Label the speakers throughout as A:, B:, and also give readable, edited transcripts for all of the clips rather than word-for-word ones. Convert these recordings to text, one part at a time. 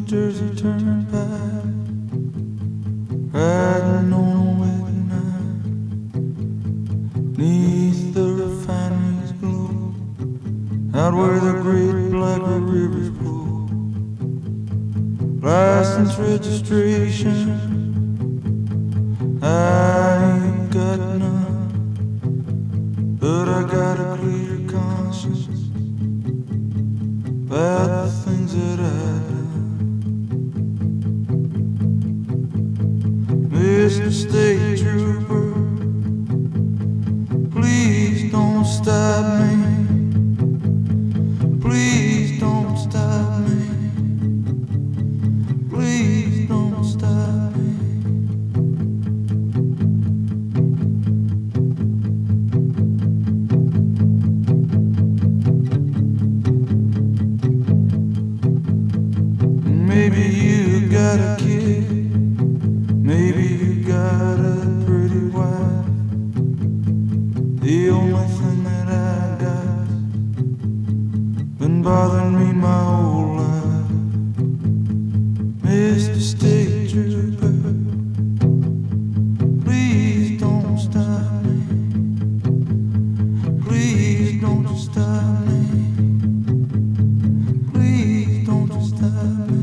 A: Jersey Turnpike, riding on a wet night, 'neath the refinery's glow, out where the great black rivers flow. License registration, I ain't got none, but I got a clear conscience about the things that I've done. Mr. State Trooper, please don't stop me. Please don't stop me. Please don't stop me. Maybe you got a kid, maybe you got a pretty wife. The only thing that I got been bothering me my whole life. Mr. State Trooper, please don't stop me. Please don't you stop me. Please don't you stop me.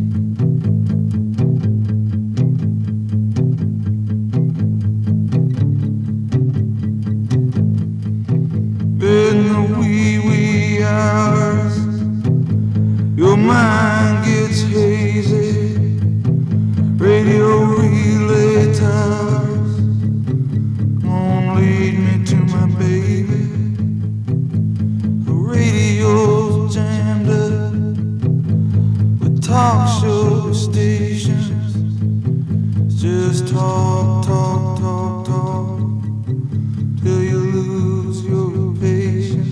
A: In the wee hours, your mind gets hazy. Radio relay towers won't lead me to my baby. The radio's jammed up with talk show stations. It's just talk, talk, talk, talk till you lose your patience.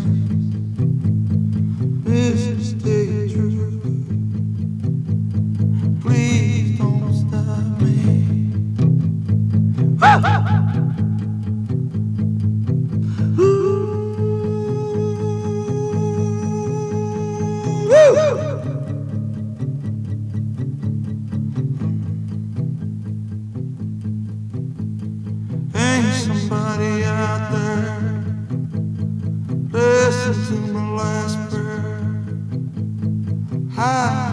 A: Mr. State Trooper, please don't stop me. Ain't somebody out there listen to my last prayer?